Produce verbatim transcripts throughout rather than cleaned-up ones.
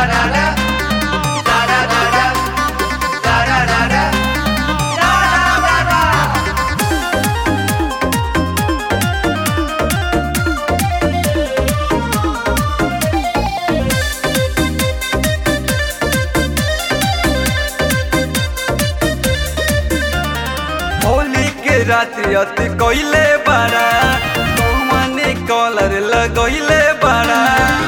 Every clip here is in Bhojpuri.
राती अति कोइले बड़ा कौने कॉलर लगोइले बड़ा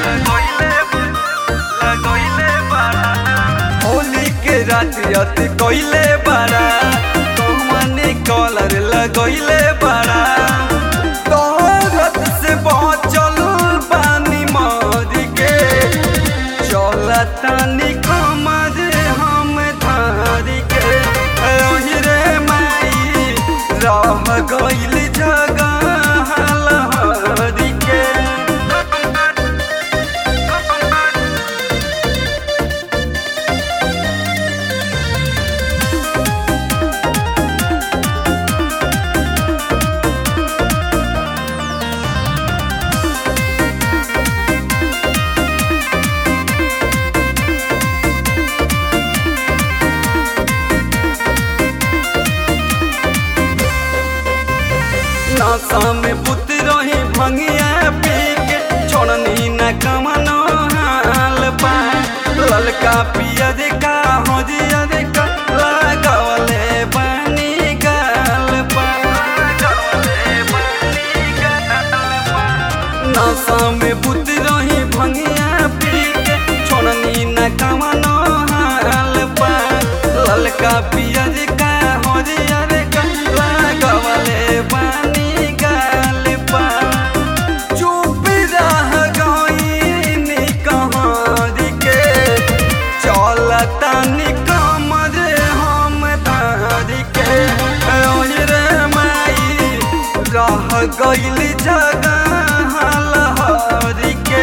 लगोइले बड़ा होली के राती अति कोइले बड़ा कौने कॉलर लगोइले बड़ा तोहरत से बचल पानी मार के चलतानी कमर हम धार के रे माई रह गइल जगह लहरी के नशा में पुत रही भंगिया पी के छोड़नी न कमनो हाल पा ललका पिया देखा हो जिया देखा लगवले पानी गाल पा नशा में पुत रही भंगिया पी के छोड़नी न कमनो हाल पा ललका पिया देखा हो जिया देखा लगवले पानी तानी कमर हम धार के रे माई रह गइल जगह लहरी के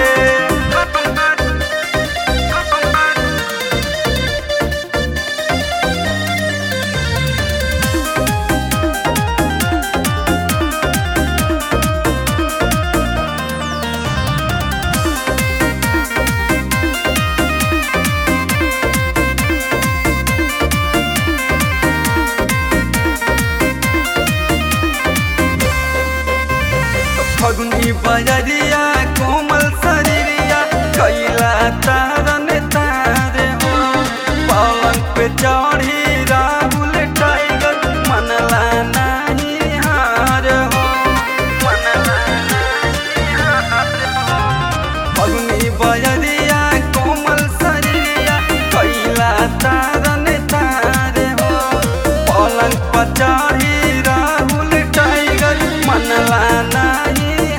फगुनी बजरिया कोमल शरीरिया कैला तारन तारे हो पलंग पे चढ़ी राहुल टाइगर मनला नहीं हार हो मनला नहीं हार हो फगुनी बजरिया कोमल शरीरिया कैला तारन तारे हो पलंग पे चढ़ी राहुल टाइगर मनला नहीं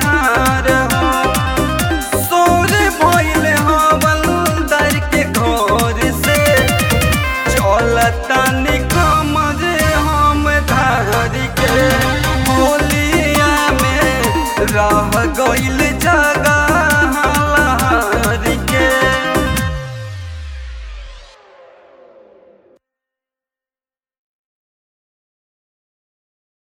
तानी कमर हम धार के होलिया में रह